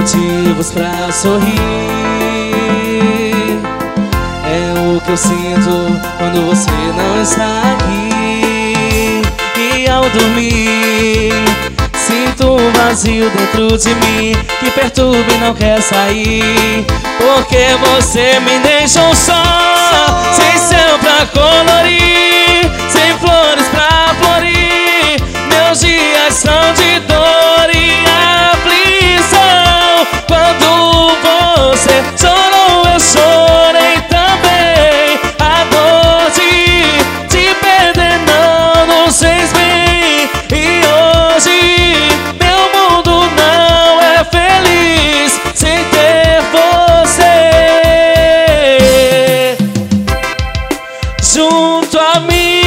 motivos pra sorrir. É o que eu sinto quando você não está aqui. E ao dormir, sinto um vazio dentro de mim que perturba e não quer sair. Porque você me deixou só, sem céu pra colorir, sem flores pra florir. Meus dias são de dor e aflição. Quando você chorou, eu chorei também. A dor de te perder não nos fez bem. E hoje meu mundo não é feliz sem ter você junto a mim.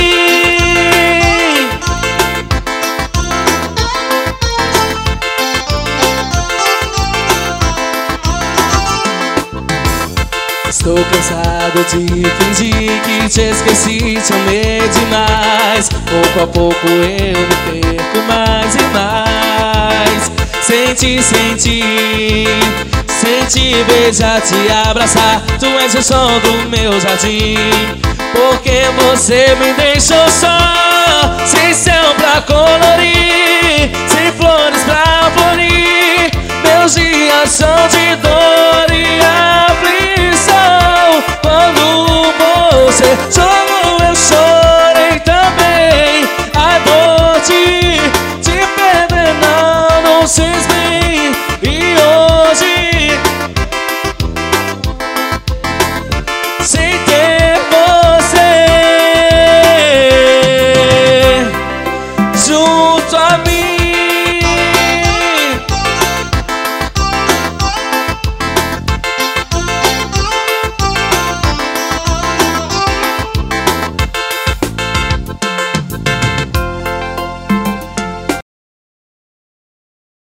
Estou cansado de fingir que te esqueci, te amei demais. Pouco a pouco eu me perco mais e mais. Sem te beijar, te abraçar. Tu és o som do meu jardim. Porque você me deixou só, sem céu pra colorir, sem flores pra florir. Meus dias são de dor e aflição. Quando você chorou, eu chorei também. A dor de te perder não nos fez bem. E hoje, sem ter você junto a mim.